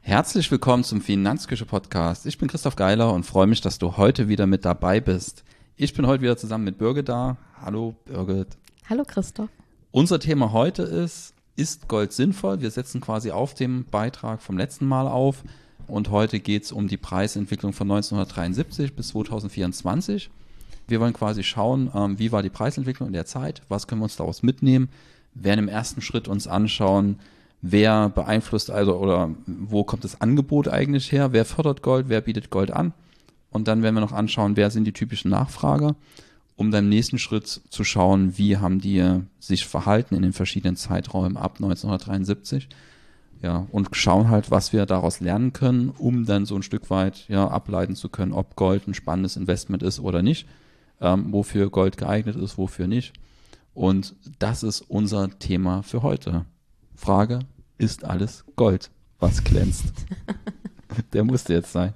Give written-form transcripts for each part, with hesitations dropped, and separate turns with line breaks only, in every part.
Herzlich willkommen zum Finanzküche-Podcast. Ich bin Christoph Geiler und freue mich, dass du heute wieder mit dabei bist. Ich bin heute wieder zusammen mit Birgit da. Hallo Birgit.
Hallo Christoph.
Unser Thema heute ist Gold sinnvoll? Wir setzen quasi auf dem Beitrag vom letzten Mal auf und heute geht es um die Preisentwicklung von 1973 bis 2024. Wir wollen quasi schauen, wie war die Preisentwicklung in der Zeit, was können wir uns daraus mitnehmen, werden im ersten Schritt uns anschauen, wer beeinflusst also oder wo kommt das Angebot eigentlich her, wer fördert Gold, wer bietet Gold an und dann werden wir noch anschauen, wer sind die typischen Nachfrager, um dann im nächsten Schritt zu schauen, wie haben die sich verhalten in den verschiedenen Zeiträumen ab 1973. Ja, und schauen halt, was wir daraus lernen können, um dann so ein Stück weit ableiten zu können, ob Gold ein spannendes Investment ist oder nicht, wofür Gold geeignet ist, wofür nicht. Und das ist unser Thema für heute. Frage, ist alles Gold, was glänzt? Der musste jetzt sein.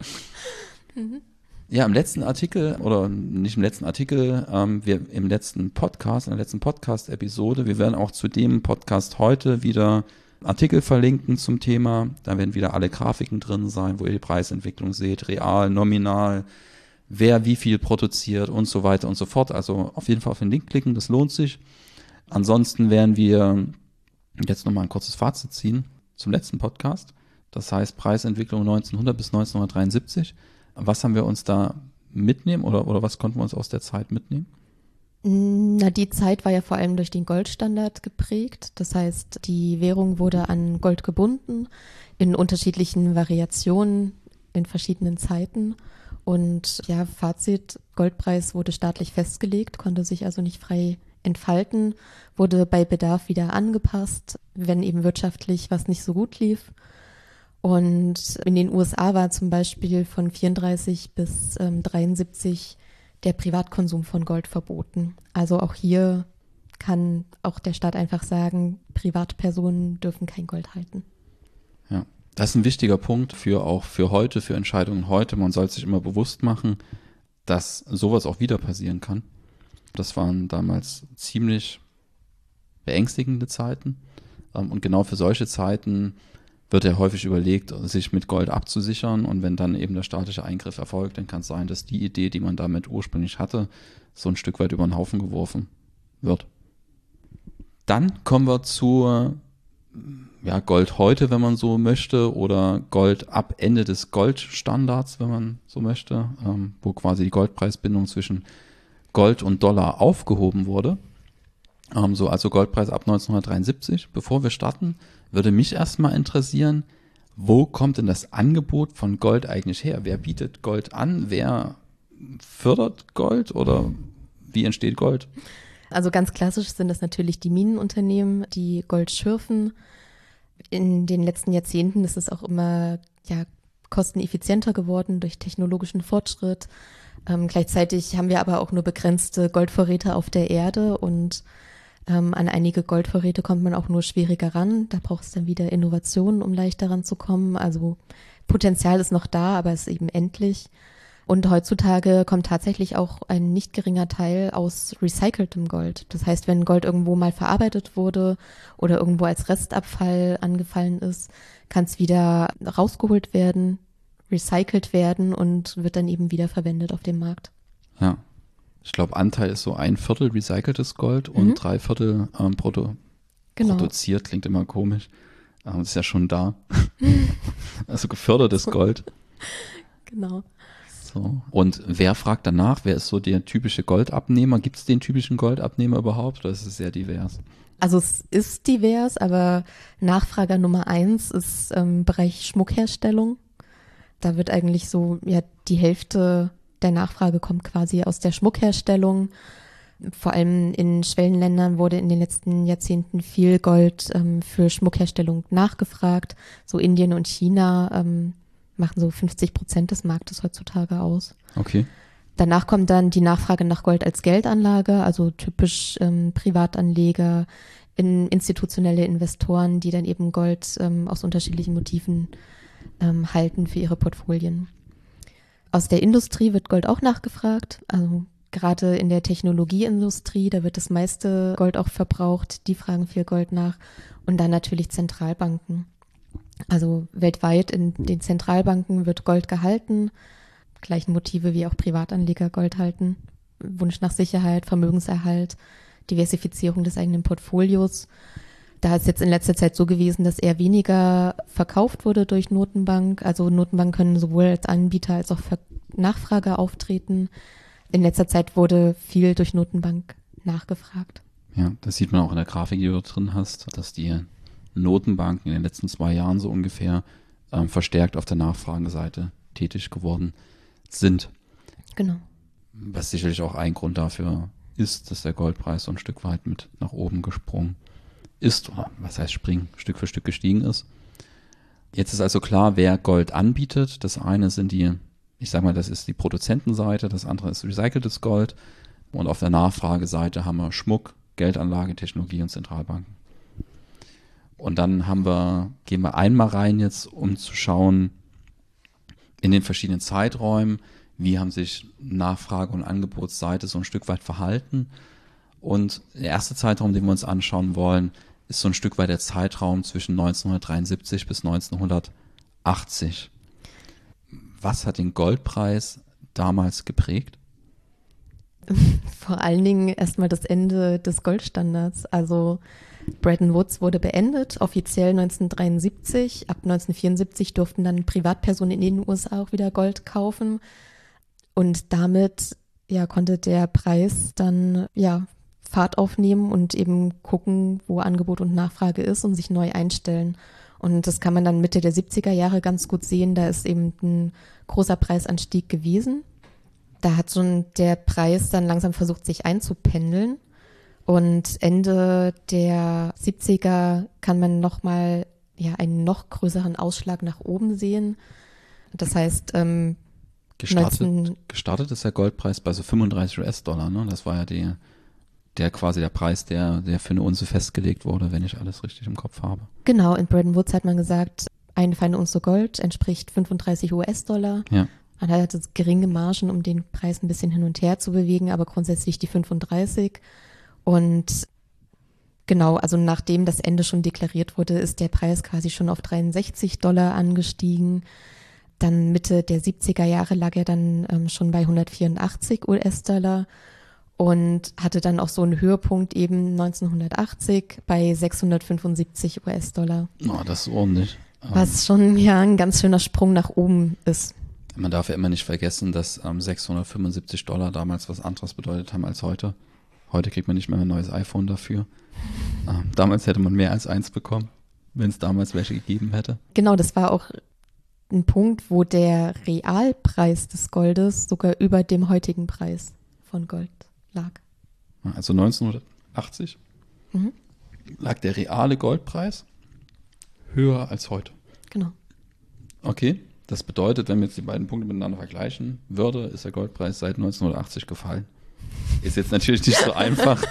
Ja, im letzten Artikel, oder nicht im letzten Artikel, wir im letzten Podcast, in der letzten Podcast-Episode, wir werden auch zu dem Podcast heute wieder Artikel verlinken zum Thema. Da werden wieder alle Grafiken drin sein, wo ihr die Preisentwicklung seht, real, nominal, wer wie viel produziert und so weiter und so fort. Also auf jeden Fall auf den Link klicken, das lohnt sich. Ansonsten werden wir jetzt nochmal ein kurzes Fazit ziehen zum letzten Podcast. Das heißt Preisentwicklung 1900 bis 1973. Was haben wir uns da mitnehmen oder was konnten wir uns aus der Zeit mitnehmen?
Na, die Zeit war ja vor allem durch den Goldstandard geprägt. Das heißt, die Währung wurde an Gold gebunden in unterschiedlichen Variationen in verschiedenen Zeiten. Und ja, Fazit, Goldpreis wurde staatlich festgelegt, konnte sich also nicht frei entfalten, wurde bei Bedarf wieder angepasst, wenn eben wirtschaftlich was nicht so gut lief. Und in den USA war zum Beispiel von 34 bis 73 der Privatkonsum von Gold verboten. Also auch hier kann auch der Staat einfach sagen, Privatpersonen dürfen kein Gold halten.
Ja, das ist ein wichtiger Punkt auch für heute, für Entscheidungen heute. Man soll sich immer bewusst machen, dass sowas auch wieder passieren kann. Das waren damals ziemlich beängstigende Zeiten. Und genau für solche Zeiten wird ja häufig überlegt, sich mit Gold abzusichern. Und wenn dann eben der staatliche Eingriff erfolgt, dann kann es sein, dass die Idee, die man damit ursprünglich hatte, so ein Stück weit über den Haufen geworfen wird. Dann kommen wir zu Gold heute, wenn man so möchte, oder Gold ab Ende des Goldstandards, wenn man so möchte, wo quasi die Goldpreisbindung zwischen Gold und Dollar aufgehoben wurde. Also Goldpreis ab 1973. Bevor wir starten, würde mich erstmal interessieren, wo kommt denn das Angebot von Gold eigentlich her? Wer bietet Gold an? Wer fördert Gold oder wie entsteht Gold?
Also ganz klassisch sind das natürlich die Minenunternehmen, die Gold schürfen. In den letzten Jahrzehnten ist es auch immer kosteneffizienter geworden durch technologischen Fortschritt. Gleichzeitig haben wir aber auch nur begrenzte Goldvorräte auf der Erde und an einige Goldvorräte kommt man auch nur schwieriger ran. Da braucht es dann wieder Innovationen, um leichter ranzukommen. Also Potenzial ist noch da, aber es ist eben endlich. Und heutzutage kommt tatsächlich auch ein nicht geringer Teil aus recyceltem Gold. Das heißt, wenn Gold irgendwo mal verarbeitet wurde oder irgendwo als Restabfall angefallen ist, kann es wieder rausgeholt werden, recycelt werden und wird dann eben wieder verwendet auf dem Markt.
Ja, ich glaube, Anteil ist so 1/4 recyceltes Gold und 3/4 produziert, klingt immer komisch. Das ist ja schon da. Also gefördertes Gold.
Genau.
So. Und wer fragt danach? Wer ist so der typische Goldabnehmer? Gibt es den typischen Goldabnehmer überhaupt oder ist es sehr divers?
Also es ist divers, aber Nachfrager Nummer 1 ist im Bereich Schmuckherstellung. Da wird eigentlich so, die Hälfte der Nachfrage kommt quasi aus der Schmuckherstellung. Vor allem in Schwellenländern wurde in den letzten Jahrzehnten viel Gold für Schmuckherstellung nachgefragt. So Indien und China machen so 50% des Marktes heutzutage aus.
Okay.
Danach kommt dann die Nachfrage nach Gold als Geldanlage, also typisch Privatanleger, institutionelle Investoren, die dann eben Gold aus unterschiedlichen Motiven halten für ihre Portfolien. Aus der Industrie wird Gold auch nachgefragt, also gerade in der Technologieindustrie, da wird das meiste Gold auch verbraucht, die fragen viel Gold nach und dann natürlich Zentralbanken. Also weltweit in den Zentralbanken wird Gold gehalten, gleichen Motive wie auch Privatanleger Gold halten. Wunsch nach Sicherheit, Vermögenserhalt, Diversifizierung des eigenen Portfolios. Da ist jetzt in letzter Zeit so gewesen, dass eher weniger verkauft wurde durch Notenbank. Also Notenbanken können sowohl als Anbieter als auch für Nachfrage auftreten. In letzter Zeit wurde viel durch Notenbank nachgefragt.
Ja, das sieht man auch in der Grafik, die du drin hast, dass die Notenbanken in den letzten 2 Jahren so ungefähr verstärkt auf der Nachfrageseite tätig geworden sind.
Genau.
Was sicherlich auch ein Grund dafür ist, dass der Goldpreis so ein Stück weit mit nach oben gesprungen ist, oder was heißt springen, Stück für Stück gestiegen ist. Jetzt ist also klar, wer Gold anbietet. Das eine sind das ist die Produzentenseite, das andere ist recyceltes Gold und auf der Nachfrageseite haben wir Schmuck, Geldanlage, Technologie und Zentralbanken. Und dann gehen wir einmal rein jetzt, um zu schauen, in den verschiedenen Zeiträumen, wie haben sich Nachfrage- und Angebotsseite so ein Stück weit verhalten. Und der erste Zeitraum, den wir uns anschauen wollen, ist so ein Stück weit der Zeitraum zwischen 1973 bis 1980. Was hat den Goldpreis damals geprägt?
Vor allen Dingen erstmal das Ende des Goldstandards. Also Bretton Woods wurde beendet, offiziell 1973. Ab 1974 durften dann Privatpersonen in den USA auch wieder Gold kaufen. Und damit konnte der Preis dann Fahrt aufnehmen und eben gucken, wo Angebot und Nachfrage ist und sich neu einstellen. Und das kann man dann Mitte der 70er Jahre ganz gut sehen. Da ist eben ein großer Preisanstieg gewesen. Da hat der Preis dann langsam versucht, sich einzupendeln. Und Ende der 70er kann man nochmal einen noch größeren Ausschlag nach oben sehen. Das heißt,
gestartet ist der Goldpreis bei so 35 US-Dollar, ne? Das war ja quasi der Preis, der für eine Unze festgelegt wurde, wenn ich alles richtig im Kopf habe.
Genau, in Bretton Woods hat man gesagt, eine feine Unze Gold entspricht 35 US-Dollar.
Ja.
Man hat jetzt geringe Margen, um den Preis ein bisschen hin und her zu bewegen, aber grundsätzlich die 35. Und genau, also nachdem das Ende schon deklariert wurde, ist der Preis quasi schon auf 63 Dollar angestiegen. Dann Mitte der 70er Jahre lag er dann schon bei 184 US-Dollar und hatte dann auch so einen Höhepunkt eben 1980 bei 675 US-Dollar.
Oh, das ist ordentlich.
Was schon ein ganz schöner Sprung nach oben ist.
Man darf ja immer nicht vergessen, dass 675 Dollar damals was anderes bedeutet haben als heute. Heute kriegt man nicht mehr ein neues iPhone dafür. Damals hätte man mehr als eins bekommen, wenn es damals welche gegeben hätte.
Genau, das war auch ein Punkt, wo der Realpreis des Goldes sogar über dem heutigen Preis von Gold lag.
Also 1980 lag der reale Goldpreis höher als heute.
Genau.
Okay, das bedeutet, wenn wir jetzt die beiden Punkte miteinander vergleichen würde, ist der Goldpreis seit 1980 gefallen. Ist jetzt natürlich nicht so einfach,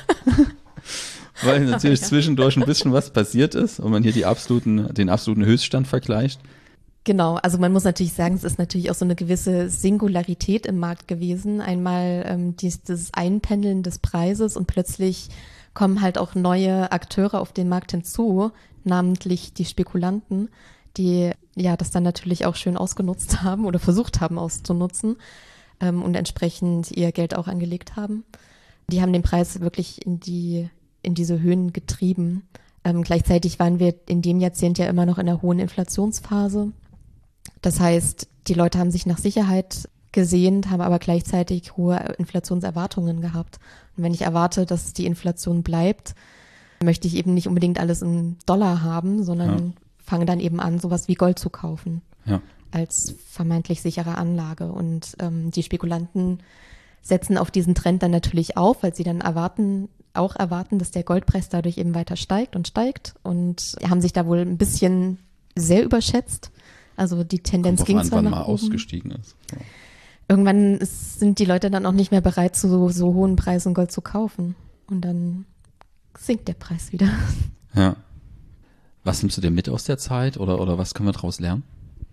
weil natürlich zwischendurch ein bisschen was passiert ist und man hier den absoluten Höchststand vergleicht.
Genau, also man muss natürlich sagen, es ist natürlich auch so eine gewisse Singularität im Markt gewesen. Einmal dieses Einpendeln des Preises und plötzlich kommen halt auch neue Akteure auf den Markt hinzu, namentlich die Spekulanten, die das dann natürlich auch schön ausgenutzt haben oder versucht haben auszunutzen und entsprechend ihr Geld auch angelegt haben. Die haben den Preis wirklich in diese Höhen getrieben. Gleichzeitig waren wir in dem Jahrzehnt ja immer noch in einer hohen Inflationsphase. Das heißt, die Leute haben sich nach Sicherheit gesehnt, haben aber gleichzeitig hohe Inflationserwartungen gehabt. Und wenn ich erwarte, dass die Inflation bleibt, möchte ich eben nicht unbedingt alles in Dollar haben, sondern fange dann eben an, sowas wie Gold zu kaufen als vermeintlich sichere Anlage. Und die Spekulanten setzen auf diesen Trend dann natürlich auf, weil sie dann erwarten, dass der Goldpreis dadurch eben weiter steigt und haben sich da wohl ein bisschen sehr überschätzt. Also die Tendenz ging zwar nach oben.
Ausgestiegen ist. Ja.
Irgendwann sind die Leute dann auch nicht mehr bereit, zu so hohen Preisen Gold zu kaufen. Und dann sinkt der Preis wieder.
Ja. Was nimmst du dir mit aus der Zeit oder was können wir daraus lernen?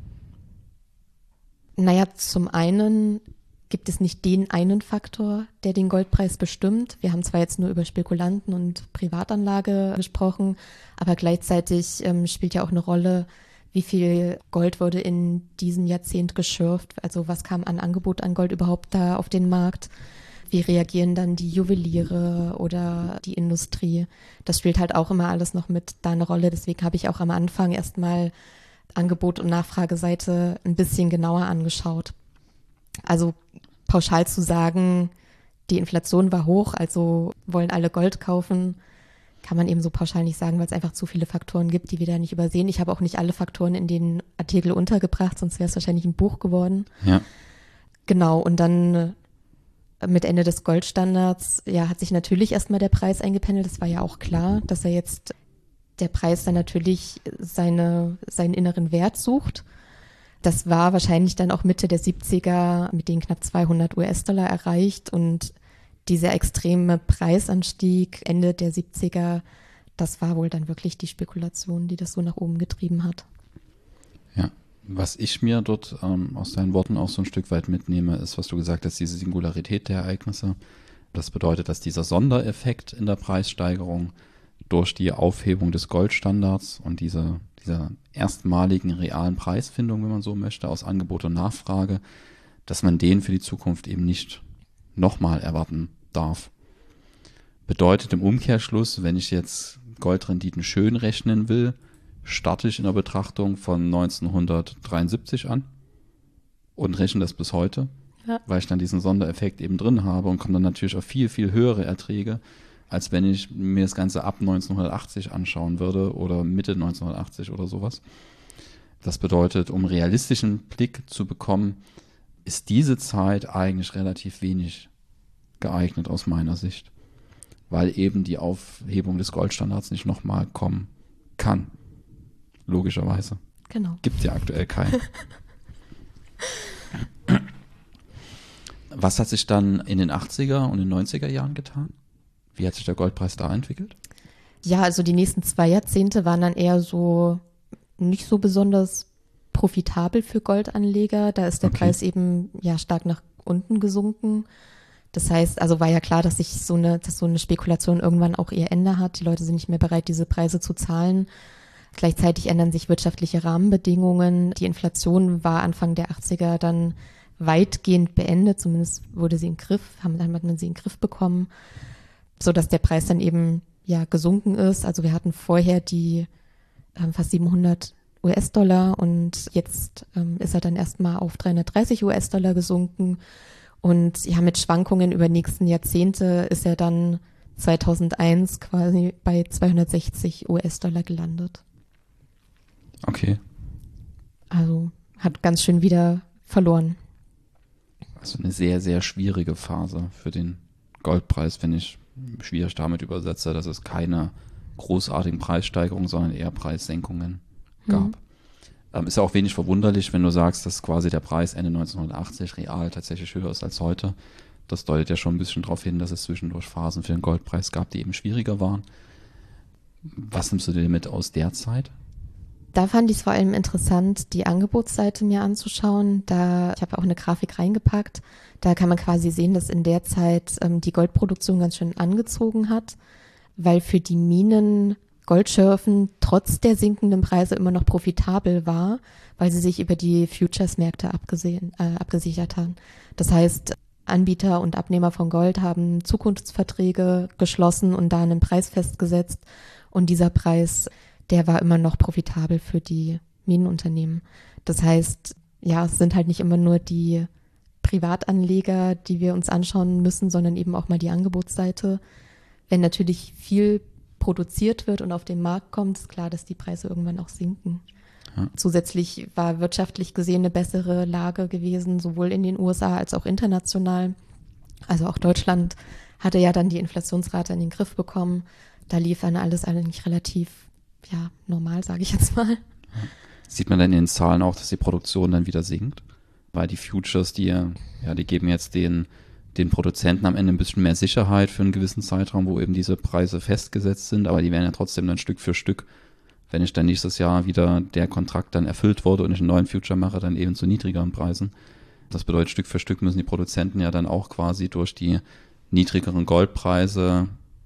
Naja, zum einen gibt es nicht den einen Faktor, der den Goldpreis bestimmt. Wir haben zwar jetzt nur über Spekulanten und Privatanlage gesprochen, aber gleichzeitig spielt ja auch eine Rolle, wie viel Gold wurde in diesem Jahrzehnt geschürft, also was kam an Angebot an Gold überhaupt da auf den Markt, wie reagieren dann die Juweliere oder die Industrie. Das spielt halt auch immer alles noch mit da eine Rolle, deswegen habe ich auch am Anfang erstmal Angebot- und Nachfrageseite ein bisschen genauer angeschaut. Also pauschal zu sagen, die Inflation war hoch, also wollen alle Gold kaufen, kann man eben so pauschal nicht sagen, weil es einfach zu viele Faktoren gibt, die wir da nicht übersehen. Ich habe auch nicht alle Faktoren in den Artikel untergebracht, sonst wäre es wahrscheinlich ein Buch geworden.
Ja.
Genau, und dann mit Ende des Goldstandards, ja, hat sich natürlich erstmal der Preis eingependelt. Das war ja auch klar, dass der Preis dann natürlich seinen inneren Wert sucht. Das war wahrscheinlich dann auch Mitte der 70er mit den knapp 200 US-Dollar erreicht und dieser extreme Preisanstieg Ende der 70er, das war wohl dann wirklich die Spekulation, die das so nach oben getrieben hat.
Ja, was ich mir dort aus deinen Worten auch so ein Stück weit mitnehme, ist, was du gesagt hast, diese Singularität der Ereignisse. Das bedeutet, dass dieser Sondereffekt in der Preissteigerung durch die Aufhebung des Goldstandards und dieser erstmaligen realen Preisfindung, wenn man so möchte, aus Angebot und Nachfrage, dass man den für die Zukunft eben nicht nochmal erwarten darf. Bedeutet im Umkehrschluss, wenn ich jetzt Goldrenditen schön rechnen will, starte ich in der Betrachtung von 1973 an und rechne das bis heute, weil ich dann diesen Sondereffekt eben drin habe und komme dann natürlich auf viel, viel höhere Erträge, als wenn ich mir das Ganze ab 1980 anschauen würde oder Mitte 1980 oder sowas. Das bedeutet, um realistischen Blick zu bekommen, ist diese Zeit eigentlich relativ wenig geeignet aus meiner Sicht, weil eben die Aufhebung des Goldstandards nicht nochmal kommen kann. Logischerweise.
Genau.
Gibt ja aktuell keinen. Was hat sich dann in den 80er und den 90er Jahren getan? Wie hat sich der Goldpreis da entwickelt?
Ja, also die nächsten 2 Jahrzehnte waren dann eher so nicht so besonders profitabel für Goldanleger. Da ist der Preis eben ja stark nach unten gesunken. Das heißt, also war ja klar, dass so eine Spekulation irgendwann auch ihr Ende hat. Die Leute sind nicht mehr bereit, diese Preise zu zahlen. Gleichzeitig ändern sich wirtschaftliche Rahmenbedingungen. Die Inflation war Anfang der 80er dann weitgehend beendet. Zumindest hat man sie in den Griff bekommen, sodass der Preis dann eben ja gesunken ist. Also wir hatten vorher die fast 700 US-Dollar und jetzt ist er dann erstmal auf 330 US-Dollar gesunken. Und ja, mit Schwankungen über die nächsten Jahrzehnte ist er dann 2001 quasi bei 260 US-Dollar gelandet.
Okay.
Also hat ganz schön wieder verloren.
Also eine sehr, sehr schwierige Phase für den Goldpreis, wenn ich schwierig damit übersetze, dass es keine großartigen Preissteigerungen, sondern eher Preissenkungen gab. Ist ja auch wenig verwunderlich, wenn du sagst, dass quasi der Preis Ende 1980 real tatsächlich höher ist als heute. Das deutet ja schon ein bisschen darauf hin, dass es zwischendurch Phasen für den Goldpreis gab, die eben schwieriger waren. Was nimmst du dir mit aus der Zeit?
Da fand ich es vor allem interessant, die Angebotsseite mir anzuschauen. Ich habe auch eine Grafik reingepackt. Da kann man quasi sehen, dass in der Zeit die Goldproduktion ganz schön angezogen hat, weil für die Minen Goldschürfen trotz der sinkenden Preise immer noch profitabel war, weil sie sich über die Futures-Märkte abgesichert haben. Das heißt, Anbieter und Abnehmer von Gold haben Zukunftsverträge geschlossen und da einen Preis festgesetzt. Und dieser Preis, der war immer noch profitabel für die Minenunternehmen. Das heißt, ja, es sind halt nicht immer nur die Privatanleger, die wir uns anschauen müssen, sondern eben auch mal die Angebotsseite. Wenn natürlich viel produziert wird und auf den Markt kommt, ist klar, dass die Preise irgendwann auch sinken. Ja. Zusätzlich war wirtschaftlich gesehen eine bessere Lage gewesen, sowohl in den USA als auch international. Also auch Deutschland hatte ja dann die Inflationsrate in den Griff bekommen. Da lief dann alles eigentlich relativ normal, sage ich jetzt mal.
Sieht man dann in den Zahlen auch, dass die Produktion dann wieder sinkt? Weil die Futures, die geben jetzt den Produzenten am Ende ein bisschen mehr Sicherheit für einen gewissen Zeitraum, wo eben diese Preise festgesetzt sind, aber die werden ja trotzdem dann Stück für Stück, wenn ich dann nächstes Jahr wieder der Kontrakt dann erfüllt wurde und ich einen neuen Future mache, dann eben zu niedrigeren Preisen. Das bedeutet, Stück für Stück müssen die Produzenten ja dann auch quasi durch die niedrigeren Goldpreise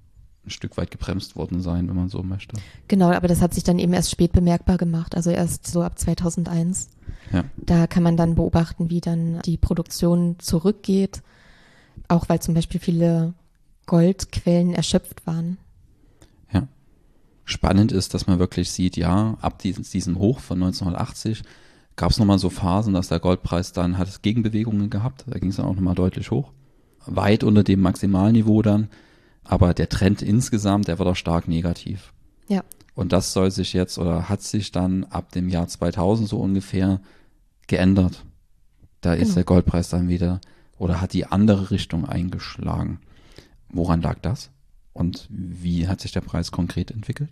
ein Stück weit gebremst worden sein, wenn man so möchte.
Genau, aber das hat sich dann eben erst spät bemerkbar gemacht, also erst so ab 2001.
Ja.
Da kann man dann beobachten, wie dann die Produktion zurückgeht, auch weil zum Beispiel viele Goldquellen erschöpft waren.
Ja. Spannend ist, dass man wirklich sieht, ja, ab diesem Hoch von 1980 gab es nochmal so Phasen, dass der Goldpreis dann hat Gegenbewegungen gehabt, da ging es dann auch nochmal deutlich hoch. Weit unter dem Maximalniveau dann, aber der Trend insgesamt, der war doch stark negativ.
Ja.
Und das soll sich jetzt oder hat sich dann ab dem Jahr 2000 so ungefähr geändert. Da ist der Goldpreis dann wieder oder hat die andere Richtung eingeschlagen. Woran lag das? Und wie hat sich der Preis konkret entwickelt?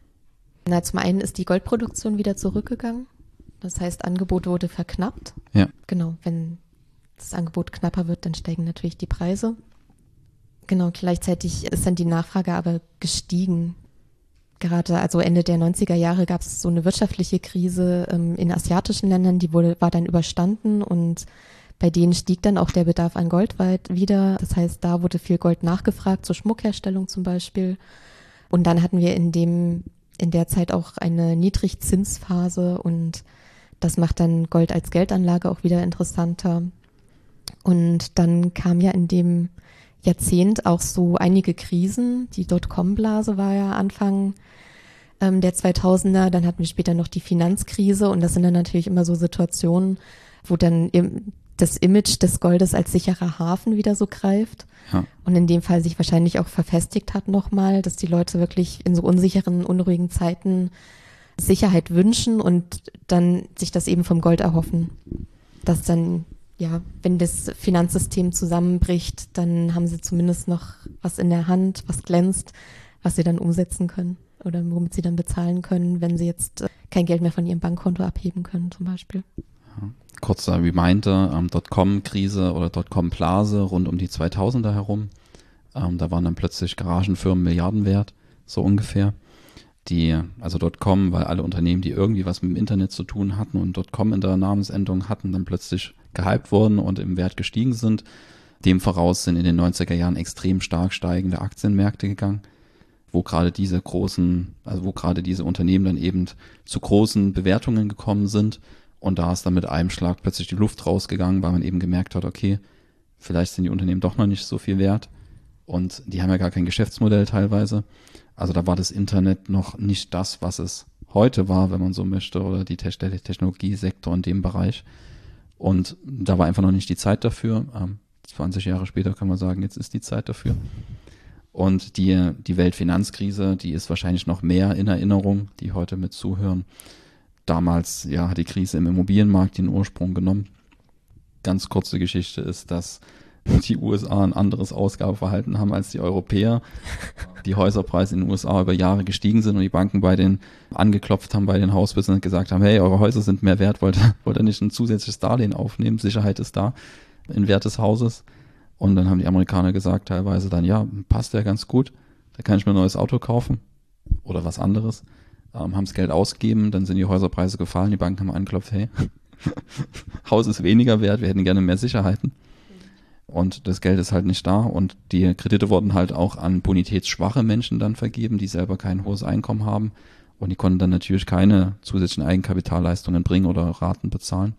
Na, zum einen ist die Goldproduktion wieder zurückgegangen. Das heißt, Angebot wurde verknappt.
Ja.
Genau, wenn das Angebot knapper wird, dann steigen natürlich die Preise. Genau, gleichzeitig ist dann die Nachfrage aber gestiegen. Gerade also Ende der 90er Jahre gab es so eine wirtschaftliche Krise in asiatischen Ländern, die war dann überstanden und bei denen stieg dann auch der Bedarf an Gold weit wieder. Das heißt, da wurde viel Gold nachgefragt, zur Schmuckherstellung zum Beispiel. Und dann hatten wir in der Zeit auch eine Niedrigzinsphase und das macht dann Gold als Geldanlage auch wieder interessanter. Und dann kam ja in dem Jahrzehnt auch so einige Krisen. Die Dotcom-Blase war ja Anfang der 2000er. Dann hatten wir später noch die Finanzkrise und das sind dann natürlich immer so Situationen, wo dann das Image des Goldes als sicherer Hafen wieder so greift.
Ja.
Und in dem Fall sich wahrscheinlich auch verfestigt hat nochmal, dass die Leute wirklich in so unsicheren, unruhigen Zeiten Sicherheit wünschen und dann sich das eben vom Gold erhoffen. Dass dann, ja, wenn das Finanzsystem zusammenbricht, dann haben sie zumindest noch was in der Hand, was glänzt, was sie dann umsetzen können oder womit sie dann bezahlen können, wenn sie jetzt kein Geld mehr von ihrem Bankkonto abheben können zum Beispiel.
Ja. Kurzer Reminder, Dotcom-Krise oder Dotcom-Blase rund um die 2000er herum. Da waren dann plötzlich Garagenfirmen Milliarden wert, so ungefähr. Also Dotcom, weil alle Unternehmen, die irgendwie was mit dem Internet zu tun hatten und Dotcom in der Namensendung hatten, dann plötzlich gehypt wurden und im Wert gestiegen sind. Dem voraus sind in den 90er Jahren extrem stark steigende Aktienmärkte gegangen, wo gerade diese Unternehmen dann eben zu großen Bewertungen gekommen sind. Und da ist dann mit einem Schlag plötzlich die Luft rausgegangen, weil man eben gemerkt hat, okay, vielleicht sind die Unternehmen doch noch nicht so viel wert. Und die haben ja gar kein Geschäftsmodell teilweise. Also da war das Internet noch nicht das, was es heute war, wenn man so möchte, oder der Technologiesektor in dem Bereich. Und da war einfach noch nicht die Zeit dafür. 20 Jahre später kann man sagen, jetzt ist die Zeit dafür. Und die Weltfinanzkrise, die ist wahrscheinlich noch mehr in Erinnerung, die heute mit zuhören. Damals, ja, hat die Krise im Immobilienmarkt den Ursprung genommen. Ganz kurze Geschichte ist, dass die USA ein anderes Ausgabeverhalten haben als die Europäer. Die Häuserpreise in den USA über Jahre gestiegen sind und die Banken angeklopft haben bei den Hausbesitzern und gesagt haben, hey, eure Häuser sind mehr wert, wollt ihr nicht ein zusätzliches Darlehen aufnehmen? Sicherheit ist da, in Wert des Hauses. Und dann haben die Amerikaner gesagt teilweise dann, ja, passt ja ganz gut, da kann ich mir ein neues Auto kaufen oder was anderes. Haben das Geld ausgegeben, dann sind die Häuserpreise gefallen, die Banken haben angeklopft, hey, Haus ist weniger wert, wir hätten gerne mehr Sicherheiten. Und das Geld ist halt nicht da und die Kredite wurden halt auch an bonitätsschwache Menschen dann vergeben, die selber kein hohes Einkommen haben und die konnten dann natürlich keine zusätzlichen Eigenkapitalleistungen bringen oder Raten bezahlen.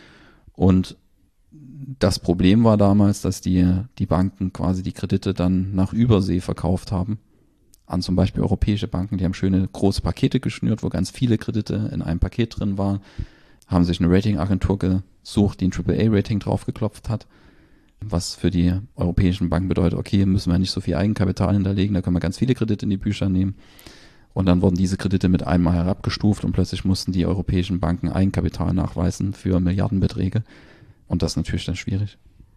Und das Problem war damals, dass die Banken quasi die Kredite dann nach Übersee verkauft haben an zum Beispiel europäische Banken. Die haben schöne große Pakete geschnürt, wo ganz viele Kredite in einem Paket drin waren, haben sich eine Ratingagentur gesucht, die ein AAA-Rating draufgeklopft hat, was für die europäischen Banken bedeutet, okay, müssen wir nicht so viel Eigenkapital hinterlegen, da können wir ganz viele Kredite in die Bücher nehmen. Und dann wurden diese Kredite mit einmal herabgestuft und plötzlich mussten die europäischen Banken Eigenkapital nachweisen für Milliardenbeträge. Und das ist natürlich dann schwierig.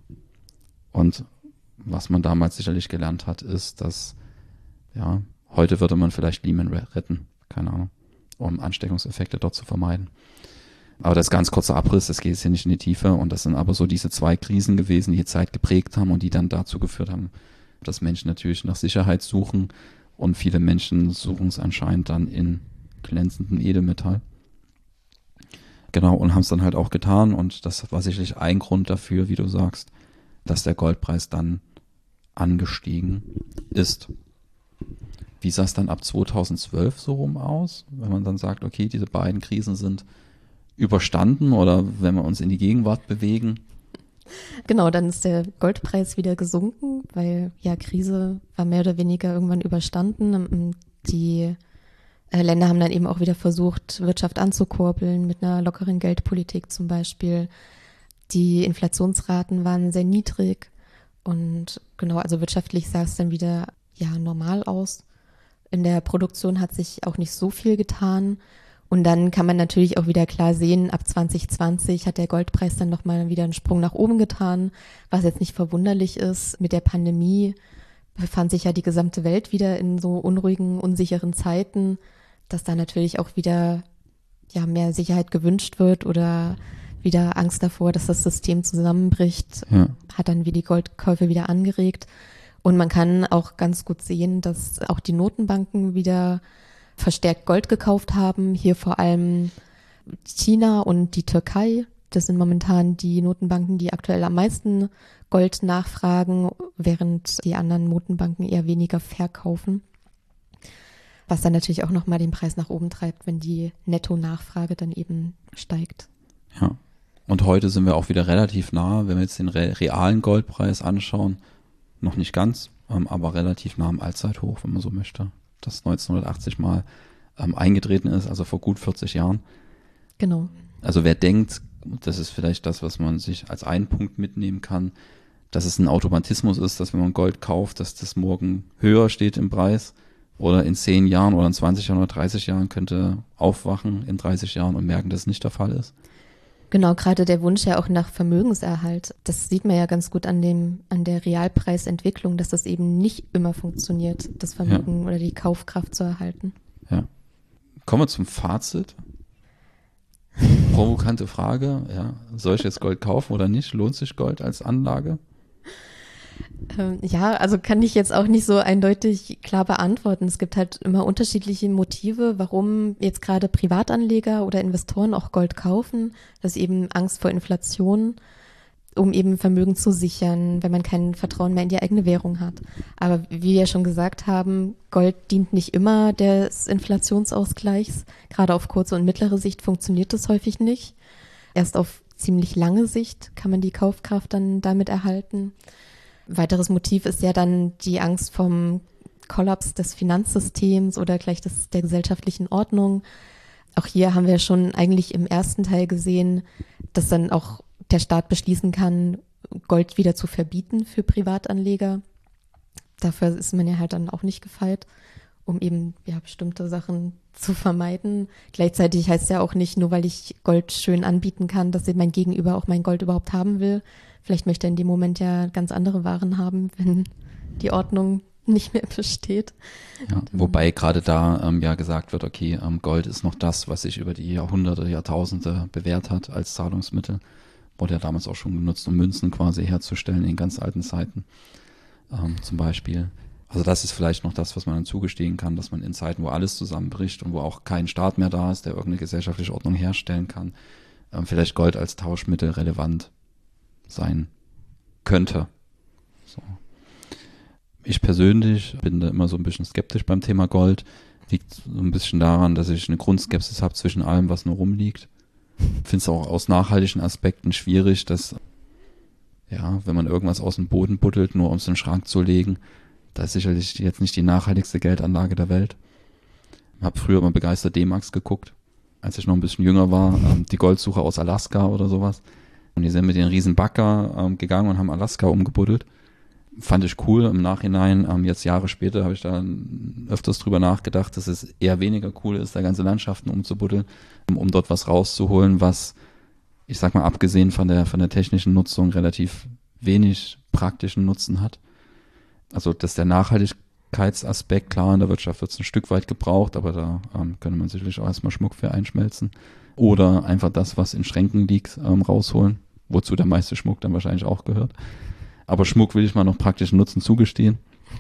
Und was man damals sicherlich gelernt hat, ist, dass, ja, heute würde man vielleicht Lehman retten, keine Ahnung, um Ansteckungseffekte dort zu vermeiden. Aber das ist ganz kurzer Abriss, das geht jetzt hier nicht in die Tiefe und das sind aber so diese zwei Krisen gewesen, die die Zeit geprägt haben und die dann dazu geführt haben, dass Menschen natürlich nach Sicherheit suchen und viele Menschen suchen es anscheinend dann in glänzendem Edelmetall. Genau, und haben es dann halt auch getan und das war sicherlich ein Grund dafür, wie du sagst, dass der Goldpreis dann angestiegen ist. Wie sah es dann ab 2012 so rum aus, wenn man dann sagt, okay, diese beiden Krisen sind überstanden oder wenn wir uns in die Gegenwart bewegen?
Genau, dann ist der Goldpreis wieder gesunken, weil ja Krise war mehr oder weniger irgendwann überstanden. Die Länder haben dann eben auch wieder versucht, Wirtschaft anzukurbeln mit einer lockeren Geldpolitik zum Beispiel. Die Inflationsraten waren sehr niedrig und genau, also wirtschaftlich sah es dann wieder ja normal aus. In der Produktion hat sich auch nicht so viel getan. Und dann kann man natürlich auch wieder klar sehen, ab 2020 hat der Goldpreis dann nochmal wieder einen Sprung nach oben getan, was jetzt nicht verwunderlich ist. Mit der Pandemie befand sich ja die gesamte Welt wieder in so unruhigen, unsicheren Zeiten, dass da natürlich auch wieder ja mehr Sicherheit gewünscht wird oder wieder Angst davor, dass das System zusammenbricht, hat dann wie die Goldkäufe wieder angeregt. Und man kann auch ganz gut sehen, dass auch die Notenbanken wieder verstärkt Gold gekauft haben. Hier vor allem China und die Türkei. Das sind momentan die Notenbanken, die aktuell am meisten Gold nachfragen, während die anderen Notenbanken eher weniger verkaufen. Was dann natürlich auch nochmal den Preis nach oben treibt, wenn die Netto-Nachfrage dann eben steigt.
Ja. Und heute sind wir auch wieder relativ nah, wenn wir jetzt den realen Goldpreis anschauen. Noch nicht ganz, aber relativ nah am Allzeithoch, wenn man so möchte. Das 1980 mal eingetreten ist, also vor gut 40 Jahren.
Genau.
Also wer denkt, das ist vielleicht das, was man sich als einen Punkt mitnehmen kann, dass es ein Automatismus ist, dass wenn man Gold kauft, dass das morgen höher steht im Preis oder in 10 Jahren oder in 20 Jahren oder 30 Jahren könnte aufwachen in 30 Jahren und merken, dass es nicht der Fall ist.
Genau, gerade der Wunsch ja auch nach Vermögenserhalt. Das sieht man ja ganz gut an der Realpreisentwicklung, dass das eben nicht immer funktioniert, das Vermögen oder die Kaufkraft zu erhalten.
Ja. Kommen wir zum Fazit. Provokante Frage, ja. Soll ich jetzt Gold kaufen oder nicht? Lohnt sich Gold als Anlage?
Ja, also kann ich jetzt auch nicht so eindeutig klar beantworten. Es gibt halt immer unterschiedliche Motive, warum jetzt gerade Privatanleger oder Investoren auch Gold kaufen. Das ist eben Angst vor Inflation, um eben Vermögen zu sichern, wenn man kein Vertrauen mehr in die eigene Währung hat. Aber wie wir schon gesagt haben, Gold dient nicht immer des Inflationsausgleichs. Gerade auf kurze und mittlere Sicht funktioniert das häufig nicht. Erst auf ziemlich lange Sicht kann man die Kaufkraft dann damit erhalten. Weiteres Motiv ist ja dann die Angst vom Kollaps des Finanzsystems oder gleich der gesellschaftlichen Ordnung. Auch hier haben wir schon eigentlich im ersten Teil gesehen, dass dann auch der Staat beschließen kann, Gold wieder zu verbieten für Privatanleger. Dafür ist man ja halt dann auch nicht gefeit, um eben ja bestimmte Sachen zu vermeiden. Gleichzeitig heißt es ja auch nicht, nur weil ich Gold schön anbieten kann, dass mein Gegenüber auch mein Gold überhaupt haben will. Vielleicht möchte er in dem Moment ja ganz andere Waren haben, wenn die Ordnung nicht mehr besteht.
Ja, wobei gerade da ja gesagt wird, okay, Gold ist noch das, was sich über die Jahrhunderte, Jahrtausende bewährt hat als Zahlungsmittel. Wurde ja damals auch schon genutzt, um Münzen quasi herzustellen in ganz alten Zeiten zum Beispiel. Also das ist vielleicht noch das, was man dann zugestehen kann, dass man in Zeiten, wo alles zusammenbricht und wo auch kein Staat mehr da ist, der irgendeine gesellschaftliche Ordnung herstellen kann, vielleicht Gold als Tauschmittel relevant sein könnte. So. Ich persönlich bin da immer so ein bisschen skeptisch beim Thema Gold. Liegt so ein bisschen daran, dass ich eine Grundskepsis habe zwischen allem, was nur rumliegt. Ich finde es auch aus nachhaltigen Aspekten schwierig, dass, ja, wenn man irgendwas aus dem Boden buddelt, nur um es in den Schrank zu legen, da ist sicherlich jetzt nicht die nachhaltigste Geldanlage der Welt. Ich habe früher mal begeistert D-Max geguckt, als ich noch ein bisschen jünger war, die Goldsuche aus Alaska oder sowas. Und die sind mit den riesen Bagger gegangen und haben Alaska umgebuddelt. Fand ich cool. Im Nachhinein, jetzt Jahre später, habe ich da öfters drüber nachgedacht, dass es eher weniger cool ist, da ganze Landschaften umzubuddeln, um dort was rauszuholen, was, ich sag mal, abgesehen von der technischen Nutzung relativ wenig praktischen Nutzen hat. Also, dass der Nachhaltigkeitsaspekt, klar, in der Wirtschaft wird es ein Stück weit gebraucht, aber da könnte man sicherlich auch erstmal Schmuck für einschmelzen. Oder einfach das, was in Schränken liegt, rausholen, wozu der meiste Schmuck dann wahrscheinlich auch gehört. Aber Schmuck will ich mal noch praktischen Nutzen zugestehen.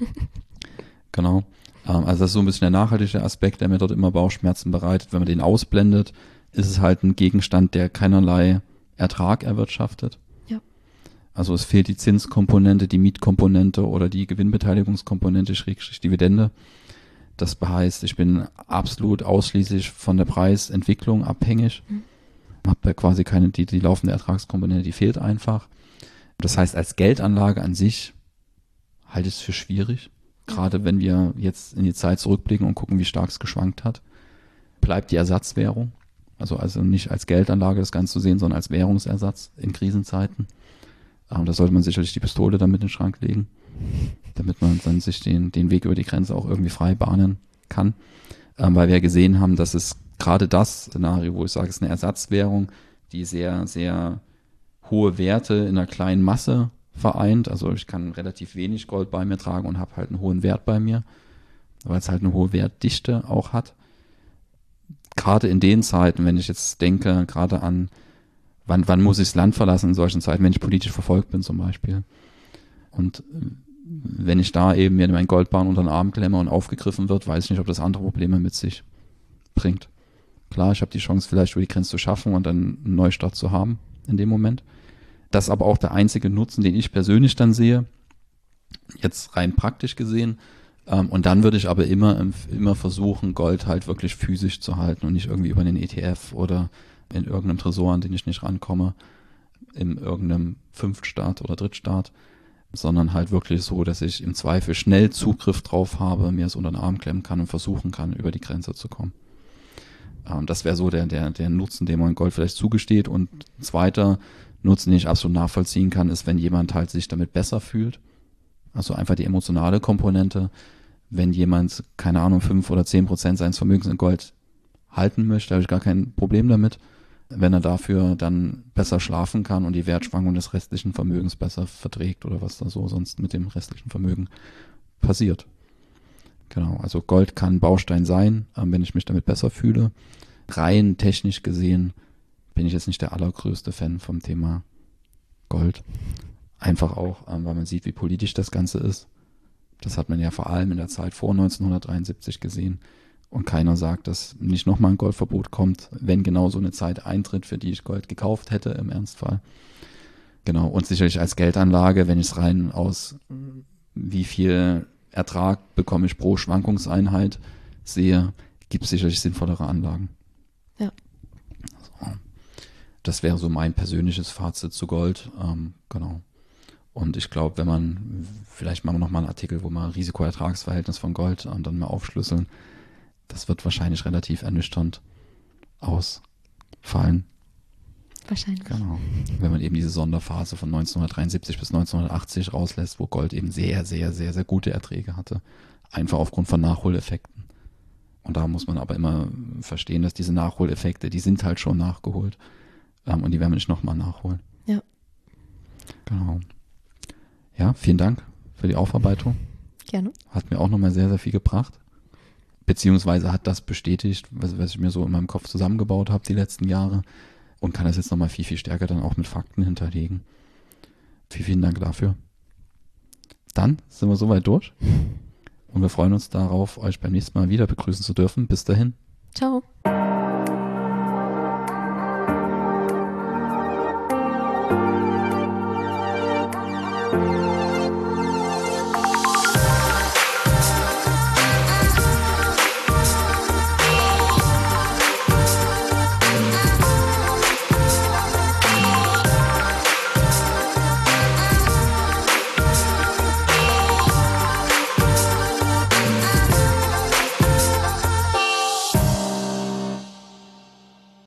Genau. Also das ist so ein bisschen der nachhaltige Aspekt, der mir dort immer Bauchschmerzen bereitet. Wenn man den ausblendet, ist es halt ein Gegenstand, der keinerlei Ertrag erwirtschaftet.
Ja.
Also es fehlt die Zinskomponente, die Mietkomponente oder die Gewinnbeteiligungskomponente, Schrägstrich Dividende. Das heißt, ich bin absolut ausschließlich von der Preisentwicklung abhängig. Habe da quasi keine, die laufende Ertragskomponente, die fehlt einfach. Das heißt, als Geldanlage an sich halte ich es für schwierig. Gerade wenn wir jetzt in die Zeit zurückblicken und gucken, wie stark es geschwankt hat. Bleibt die Ersatzwährung. Also nicht als Geldanlage das Ganze zu sehen, sondern als Währungsersatz in Krisenzeiten. Da sollte man sicherlich die Pistole damit in den Schrank legen, damit man dann sich den Weg über die Grenze auch irgendwie frei bahnen kann. Weil wir gesehen haben, dass es gerade das Szenario, wo ich sage, es ist eine Ersatzwährung, die sehr, sehr hohe Werte in einer kleinen Masse vereint. Also ich kann relativ wenig Gold bei mir tragen und habe halt einen hohen Wert bei mir, weil es halt eine hohe Wertdichte auch hat. Gerade in den Zeiten, wenn ich jetzt denke, gerade an, wann muss ich das Land verlassen in solchen Zeiten, wenn ich politisch verfolgt bin zum Beispiel. Und wenn ich da eben mir mein Goldbarren unter den Arm klemme und aufgegriffen wird, weiß ich nicht, ob das andere Probleme mit sich bringt. Klar, ich habe die Chance, vielleicht über die Grenze zu schaffen und dann einen Neustart zu haben in dem Moment. Das ist aber auch der einzige Nutzen, den ich persönlich dann sehe, jetzt rein praktisch gesehen. Und dann würde ich aber immer versuchen, Gold halt wirklich physisch zu halten und nicht irgendwie über den ETF oder in irgendeinem Tresor, an den ich nicht rankomme, in irgendeinem Fünftstaat oder Drittstaat, sondern halt wirklich so, dass ich im Zweifel schnell Zugriff drauf habe, mir es unter den Arm klemmen kann und versuchen kann, über die Grenze zu kommen. Das wäre so der Nutzen, den man Gold vielleicht zugesteht. Und ein zweiter Nutzen, den ich absolut nachvollziehen kann, ist, wenn jemand halt sich damit besser fühlt. Also einfach die emotionale Komponente. Wenn jemand, keine Ahnung, 5 oder 10% seines Vermögens in Gold halten möchte, habe ich gar kein Problem damit. Wenn er dafür dann besser schlafen kann und die Wertschwankung des restlichen Vermögens besser verträgt oder was da so sonst mit dem restlichen Vermögen passiert. Genau, also Gold kann Baustein sein, wenn ich mich damit besser fühle. Rein technisch gesehen bin ich jetzt nicht der allergrößte Fan vom Thema Gold. Einfach auch, weil man sieht, wie politisch das Ganze ist. Das hat man ja vor allem in der Zeit vor 1973 gesehen. Und keiner sagt, dass nicht nochmal ein Goldverbot kommt, wenn genau so eine Zeit eintritt, für die ich Gold gekauft hätte im Ernstfall. Genau, und sicherlich als Geldanlage, wenn ich es rein aus wie viel Ertrag bekomme ich pro Schwankungseinheit sehe, gibt es sicherlich sinnvollere Anlagen.
Ja.
So. Das wäre so mein persönliches Fazit zu Gold. Genau. Und ich glaube, wenn man, vielleicht machen wir nochmal einen Artikel, wo wir Risiko-Ertragsverhältnis von Gold dann mal aufschlüsseln, das wird wahrscheinlich relativ ernüchternd ausfallen.
Wahrscheinlich.
Genau. Wenn man eben diese Sonderphase von 1973 bis 1980 rauslässt, wo Gold eben sehr, sehr, sehr, sehr gute Erträge hatte. Einfach aufgrund von Nachholeffekten. Und da muss man aber immer verstehen, dass diese Nachholeffekte, die sind halt schon nachgeholt. Und die werden wir nicht nochmal nachholen.
Ja.
Genau. Ja, vielen Dank für die Aufarbeitung.
Gerne.
Hat mir auch nochmal sehr, sehr viel gebracht. Beziehungsweise hat das bestätigt, was ich mir so in meinem Kopf zusammengebaut habe die letzten Jahre. Und kann das jetzt nochmal viel, viel stärker dann auch mit Fakten hinterlegen. Vielen Dank dafür. Dann sind wir soweit durch. Und wir freuen uns darauf, euch beim nächsten Mal wieder begrüßen zu dürfen. Bis dahin.
Ciao.